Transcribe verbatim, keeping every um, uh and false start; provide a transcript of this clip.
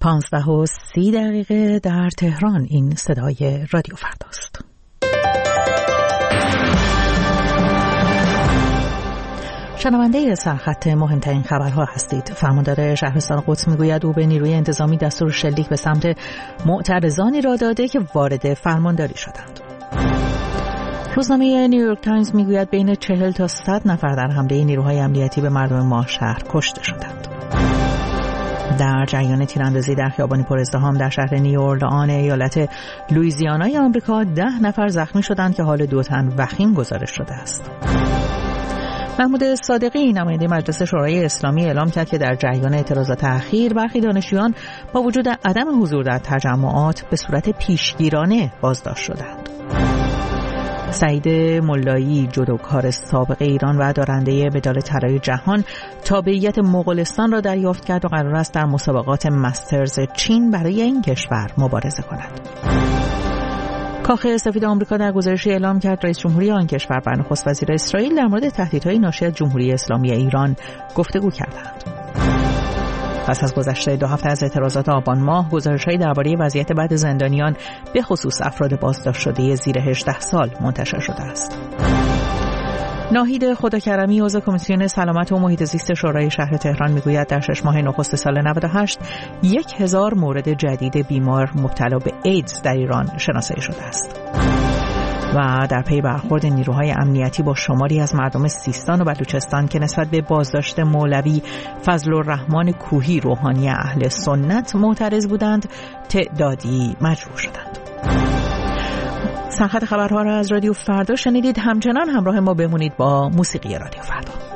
پانزده و سی دقیقه در تهران. این صدای رادیو فرداست. شنونده سرخط مهمترین خبرها هستید. فرماندار شهرستان قدس میگوید او به نیروی انتظامی دستور شلیک به سمت معترضانی را داده که وارد فرمانداری شدند. روزنامه نیویورک تایمز میگوید بین چهل تا صد نفر در حمله نیروهای امنیتی به مردم ماه شهر کشته شدند. در جریان تیراندازی در خیابانی پر ازدحام در شهر نیوورلان ایالت لوئیزیانای آمریکا ده نفر زخمی شدند که حال دو تن وخیم گزارش شده است. محمود صادقی نماینده مجلس شورای اسلامی اعلام کرد که در جریان اعتراضات اخیر برخی دانشجویان با وجود عدم حضور در تجمعات به صورت پیشگیرانه بازداشت شدند. سعید ملایی جودوکار سابق ایران و دارنده مدال طلای جهان تابعیت مغولستان را دریافت کرد و قرار است در مسابقات مسترز چین برای این کشور مبارزه کند. کاخ سفید آمریکا در گزارشی اعلام کرد رئیس جمهوری آن کشور با نخست وزیر اسرائیل در مورد تهدیدهای ناشی از جمهوری اسلامی ایران گفتگو کردند. پس از گذشته دو هفته از اعتراضات آبان ماه، گزارش‌هایی درباره وضعیت بد زندانیان به خصوص افراد بازداشت شده زیر هجده سال منتشر شده است. ناهید خداکرمی عضو کمیسیون سلامت و محیط زیست شورای شهر تهران میگوید در شش ماه نخست سال نود و هشت یک هزار مورد جدید بیمار مبتلا به ایدز در ایران شناسایی شده است. و در پی برخورد نیروهای امنیتی با شماری از مردم سیستان و بلوچستان که نسبت به بازداشت مولوی فضل الرحمن کوهی روحانی اهل سنت معترض بودند، تعدادی مجروح شدند. سرخط خبرها را از رادیو فردا شنیدید. همچنان همراه ما بمونید با موسیقی رادیو فردا.